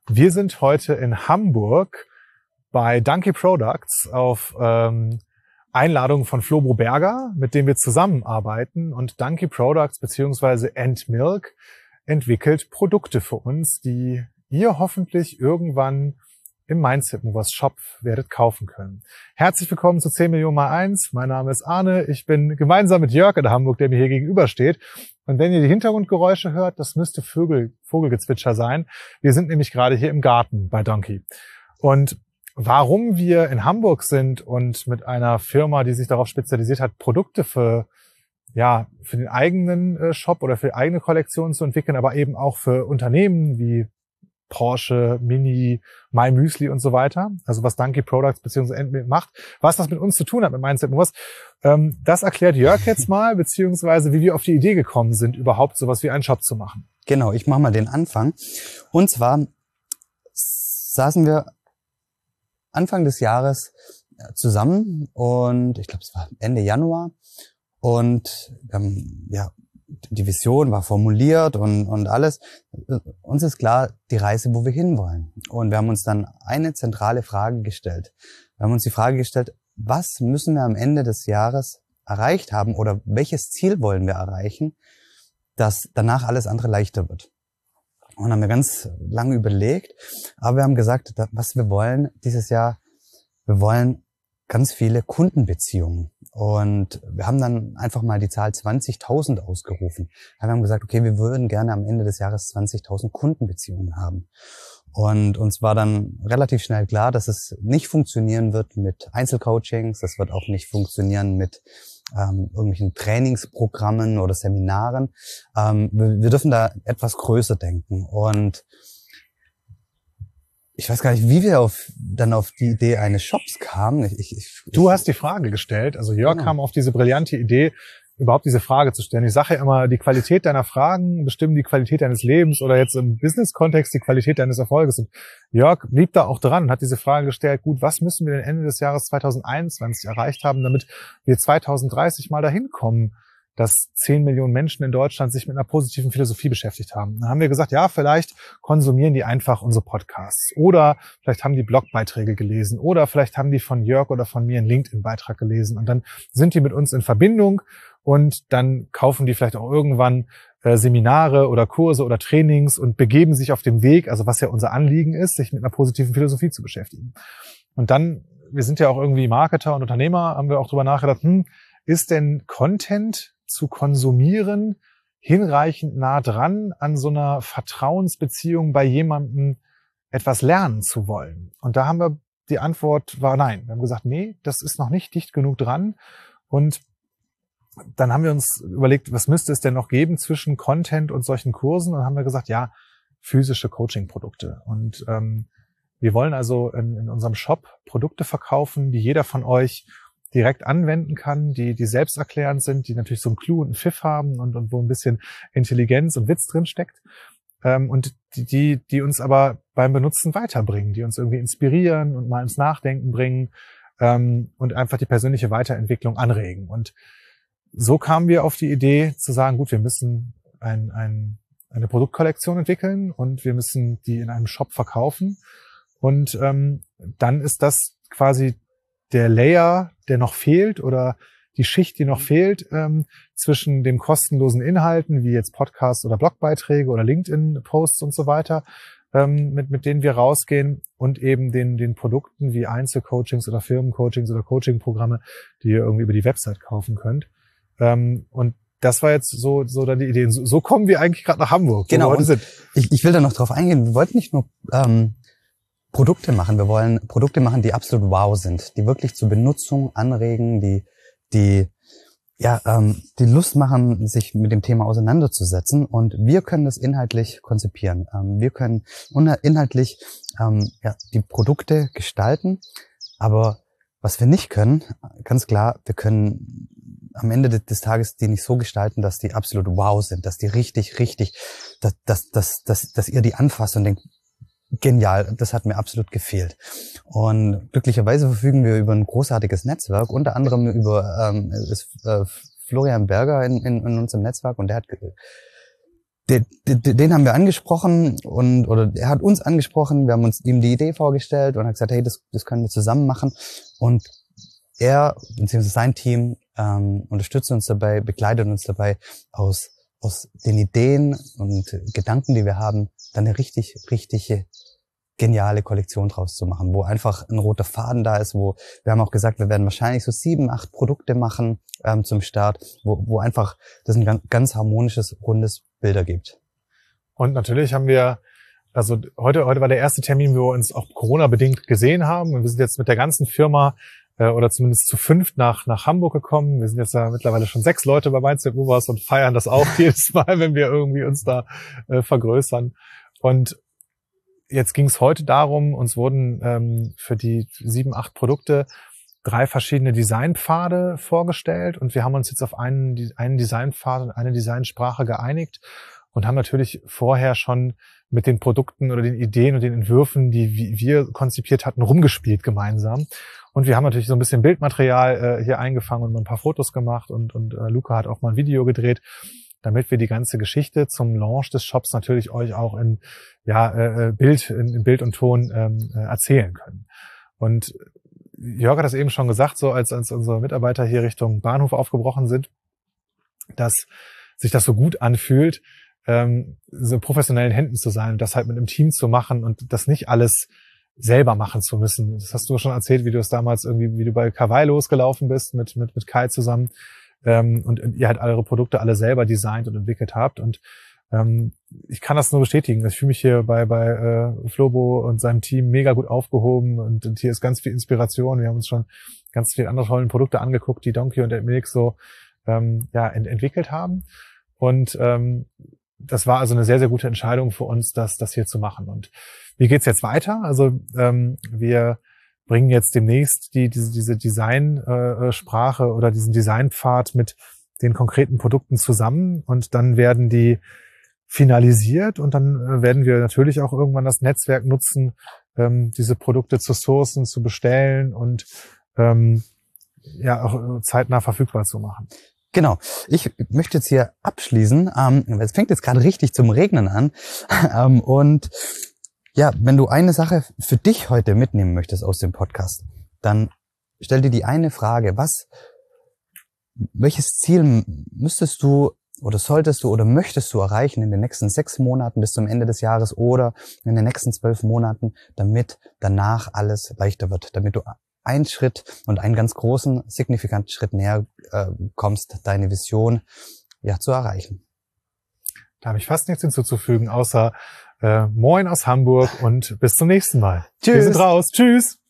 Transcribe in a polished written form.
Wir sind heute in Hamburg bei Donkey Products auf Einladung von Flobo Berger, mit dem wir zusammenarbeiten. Und Donkey Products bzw. Milk entwickelt Produkte für uns, die ihr hoffentlich irgendwann im Mindset Movers Shop werdet kaufen können. Herzlich willkommen zu 10 Millionen mal 1. Mein Name ist Arne. Ich bin gemeinsam mit Jörg in Hamburg, der mir hier gegenübersteht. Und wenn ihr die Hintergrundgeräusche hört, das müsste Vogelgezwitscher sein. Wir sind nämlich gerade hier im Garten bei Donkey. Und warum wir in Hamburg sind und mit einer Firma, die sich darauf spezialisiert hat, Produkte für den eigenen Shop oder für die eigene Kollektion zu entwickeln, aber eben auch für Unternehmen wie Porsche, Mini, My Müsli und so weiter. Also was Donkey Products bzw. Milk macht. Was das mit uns zu tun hat, mit Mindset Movers, das erklärt Jörg jetzt mal, beziehungsweise wie wir auf die Idee gekommen sind, überhaupt sowas wie einen Shop zu machen. Genau, ich mache mal den Anfang. Und zwar saßen wir Anfang des Jahres zusammen und ich glaube, es war Ende Januar und wir haben, die Vision war formuliert und alles. Uns ist klar, die Reise, wo wir hinwollen. Und wir haben uns dann eine zentrale Frage gestellt. Wir haben uns die Frage gestellt, was müssen wir am Ende des Jahres erreicht haben oder welches Ziel wollen wir erreichen, dass danach alles andere leichter wird. Und haben wir ganz lange überlegt, aber wir haben gesagt, was wir wollen dieses Jahr, wir wollen ganz viele Kundenbeziehungen. Und wir haben dann einfach mal die Zahl 20.000 ausgerufen. Wir haben gesagt, okay, wir würden gerne am Ende des Jahres 20.000 Kundenbeziehungen haben. Und uns war dann relativ schnell klar, dass es nicht funktionieren wird mit Einzelcoachings, das wird auch nicht funktionieren mit irgendwelchen Trainingsprogrammen oder Seminaren. Wir dürfen da etwas größer denken. Und ich weiß gar nicht, wie wir dann auf die Idee eines Shops kamen. Du hast die Frage gestellt, also Jörg kam auf diese brillante Idee, überhaupt diese Frage zu stellen. Ich sage ja immer, die Qualität deiner Fragen bestimmen die Qualität deines Lebens oder jetzt im Business-Kontext die Qualität deines Erfolges. Und Jörg blieb da auch dran, hat diese Frage gestellt, gut, was müssen wir denn Ende des Jahres 2021 erreicht haben, damit wir 2030 mal dahin kommen, dass 10 Millionen Menschen in Deutschland sich mit einer positiven Philosophie beschäftigt haben. Dann haben wir gesagt, ja, vielleicht konsumieren die einfach unsere Podcasts oder vielleicht haben die Blogbeiträge gelesen oder vielleicht haben die von Jörg oder von mir einen LinkedIn-Beitrag gelesen und dann sind die mit uns in Verbindung und dann kaufen die vielleicht auch irgendwann Seminare oder Kurse oder Trainings und begeben sich auf dem Weg, also was ja unser Anliegen ist, sich mit einer positiven Philosophie zu beschäftigen. Und dann, wir sind ja auch irgendwie Marketer und Unternehmer, haben wir auch drüber nachgedacht, ist denn Content zu konsumieren hinreichend nah dran an so einer Vertrauensbeziehung bei jemandem etwas lernen zu wollen? Und da haben wir, die Antwort war nein. Wir haben gesagt, nee, das ist noch nicht dicht genug dran. Und dann haben wir uns überlegt, was müsste es denn noch geben zwischen Content und solchen Kursen? Und dann haben wir gesagt, ja, physische Coaching-Produkte. Und wir wollen also in unserem Shop Produkte verkaufen, die jeder von euch direkt anwenden kann, die selbsterklärend sind, die natürlich so einen Clou und einen Pfiff haben und wo ein bisschen Intelligenz und Witz drin steckt. Und die uns aber beim Benutzen weiterbringen, die uns irgendwie inspirieren und mal ins Nachdenken bringen und einfach die persönliche Weiterentwicklung anregen. Und so kamen wir auf die Idee zu sagen, gut, wir müssen eine Produktkollektion entwickeln und wir müssen die in einem Shop verkaufen. Und dann ist das quasi der Layer, der noch fehlt oder die Schicht, die noch fehlt zwischen den kostenlosen Inhalten, wie jetzt Podcasts oder Blogbeiträge oder LinkedIn-Posts und so weiter, mit denen wir rausgehen und eben den Produkten wie Einzelcoachings oder Firmencoachings oder Coaching-Programme, die ihr irgendwie über die Website kaufen könnt. Und das war jetzt so dann die Idee. So kommen wir eigentlich gerade nach Hamburg. Genau. Wo wir heute sind. Ich will da noch drauf eingehen. Wir wollten nicht nur Produkte machen. Wir wollen Produkte machen, die absolut wow sind, die wirklich zur Benutzung anregen, die Lust machen, sich mit dem Thema auseinanderzusetzen. Und wir können das inhaltlich konzipieren. Wir können inhaltlich die Produkte gestalten. Aber was wir nicht können, ganz klar, wir können am Ende des Tages die nicht so gestalten, dass die absolut wow sind, dass die richtig, dass ihr die anfasst und denkt, genial, das hat mir absolut gefehlt. Und glücklicherweise verfügen wir über ein großartiges Netzwerk, unter anderem über Florian Berger in unserem Netzwerk, und der hat Den haben wir angesprochen oder er hat uns angesprochen, wir haben uns ihm die Idee vorgestellt und hat gesagt, hey, das können wir zusammen machen. Und er, beziehungsweise sein Team, unterstützt uns dabei, begleitet uns dabei, aus den Ideen und Gedanken, die wir haben, dann eine richtige geniale Kollektion draus zu machen, wo einfach ein roter Faden da ist, wo wir haben auch gesagt, wir werden wahrscheinlich so 7, 8 Produkte machen zum Start, wo einfach das ein ganz harmonisches, rundes Bilder gibt. Und natürlich haben wir, also heute war der erste Termin, wo wir uns auch Corona-bedingt gesehen haben. Und wir sind jetzt mit der ganzen Firma oder zumindest zu 5 nach Hamburg gekommen. Wir sind jetzt ja mittlerweile schon 6 Leute bei Mindset Movers und feiern das auch jedes Mal, wenn wir irgendwie uns da vergrößern. Und jetzt ging es heute darum, uns wurden für die 7, 8 Produkte 3 verschiedene Designpfade vorgestellt und wir haben uns jetzt auf einen Designpfad und eine Designsprache geeinigt und haben natürlich vorher schon mit den Produkten oder den Ideen und den Entwürfen, die wir konzipiert hatten, rumgespielt gemeinsam. Und wir haben natürlich so ein bisschen Bildmaterial hier eingefangen und ein paar Fotos gemacht und Luca hat auch mal ein Video gedreht, damit wir die ganze Geschichte zum Launch des Shops natürlich euch auch in Bild und Ton erzählen können. Und Jörg hat das eben schon gesagt, so als unsere Mitarbeiter hier Richtung Bahnhof aufgebrochen sind, dass sich das so gut anfühlt, so professionellen Händen zu sein und das halt mit einem Team zu machen und das nicht alles selber machen zu müssen. Das hast du schon erzählt, wie du es damals irgendwie, wie du bei Kawaii losgelaufen bist mit Kai zusammen und ihr halt eure Produkte alle selber designt und entwickelt habt und ich kann das nur bestätigen. Ich fühle mich hier bei Flobo und seinem Team mega gut aufgehoben und hier ist ganz viel Inspiration. Wir haben uns schon ganz viele andere tolle Produkte angeguckt, die Donkey und Milk so entwickelt haben. Und das war also eine sehr, sehr gute Entscheidung für uns, das hier zu machen. Und wie geht's jetzt weiter? Also wir bringen jetzt demnächst diese Designsprache oder diesen Designpfad mit den konkreten Produkten zusammen und dann werden die finalisiert und dann werden wir natürlich auch irgendwann das Netzwerk nutzen, diese Produkte zu sourcen, zu bestellen und auch zeitnah verfügbar zu machen. Genau. Ich möchte jetzt hier abschließen. Es fängt jetzt gerade richtig zum Regnen an. Und ja, wenn du eine Sache für dich heute mitnehmen möchtest aus dem Podcast, dann stell dir die eine Frage. Welches Ziel müsstest du oder solltest du oder möchtest du erreichen in den nächsten 6 Monaten bis zum Ende des Jahres oder in den nächsten 12 Monaten, damit danach alles leichter wird, damit du einen Schritt und einen ganz großen, signifikanten Schritt näher kommst, deine Vision zu erreichen. Da habe ich fast nichts hinzuzufügen, außer Moin aus Hamburg und bis zum nächsten Mal. Tschüss. Wir sind raus. Tschüss.